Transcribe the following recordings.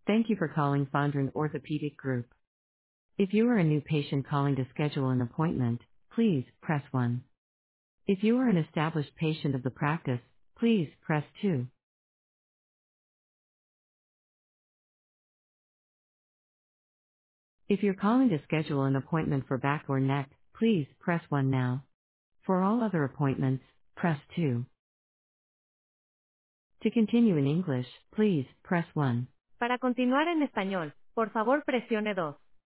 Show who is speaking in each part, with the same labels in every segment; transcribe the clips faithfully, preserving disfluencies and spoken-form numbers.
Speaker 1: Thank you for calling Fondren Orthopedic Group. If you are a new patient calling to schedule an appointment, please press one. If you are an established patient of the practice, please press two. If you're calling to schedule an appointment for back or neck, please press one now. For all other appointments, press two. To continue in English, please press one. Para continuar en español, por favor presione dos.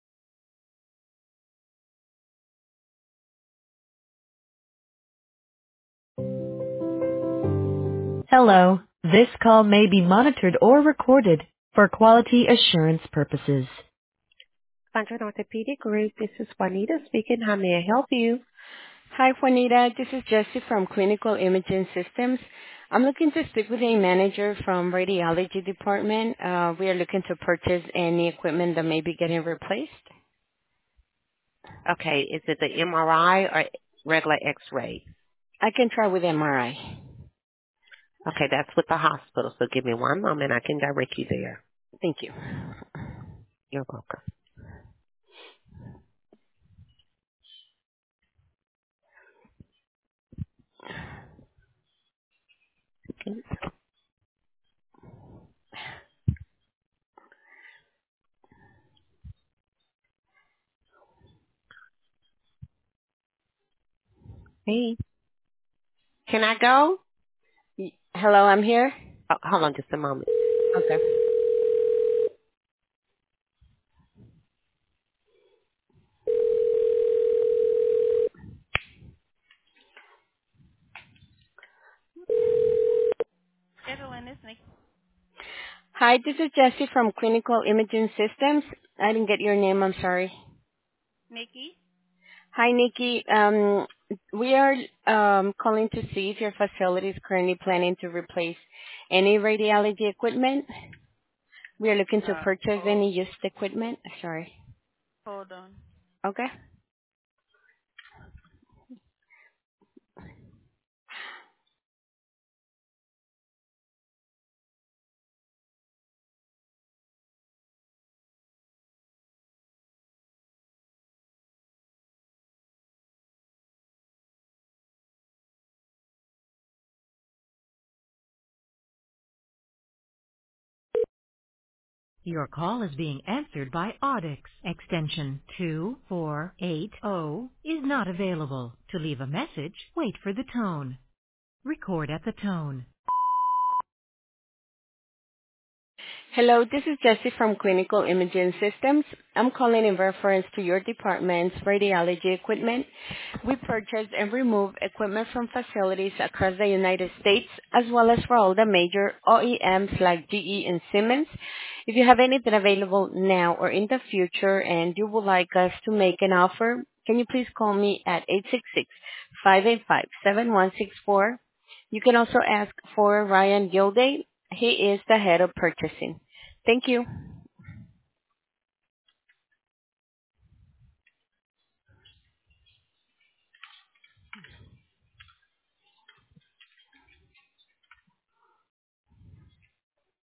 Speaker 1: Hello, this call may be monitored or recorded for quality assurance purposes. Fondren Orthopedic Group, this is Juanita speaking. How may I help you?
Speaker 2: Hi, Juanita. This is Jessie from Clinical Imaging Systems. I'm looking to speak with a manager from radiology department. Uh, we are looking to purchase any equipment that may be getting replaced.
Speaker 3: Okay, is it the M R I or regular X-ray?
Speaker 2: I can try with M R I.
Speaker 3: Okay, that's with the hospital, so give me one moment. I can direct you there.
Speaker 2: Thank you.
Speaker 3: You're welcome. Hey, can I go?
Speaker 2: Y- Hello, I'm here.
Speaker 3: Oh, hold on just a moment.
Speaker 2: Okay. Hi, this is Jessie from Clinical Imaging Systems. I didn't get your name. I'm sorry. Hi, Nikki. Um, we are um, calling to see if your facility is currently planning to replace any radiology equipment. We are looking to purchase any used equipment. Sorry. Okay.
Speaker 1: Your call is being answered by Audix. Extension two four eight zero is not available. To leave a message, wait for the tone. Record at the tone.
Speaker 2: Hello, this is Jessie from Clinical Imaging Systems. I'm calling in reference to your department's radiology equipment. We purchase and remove equipment from facilities across the United States, as well as for all the major O E Ms like G E and Siemens. If you have anything available now or in the future and you would like us to make an offer, can you please call me at eight six six, five eight five, seven one six four. You can also ask for Ryan Gilday. He is the head of purchasing. Thank you.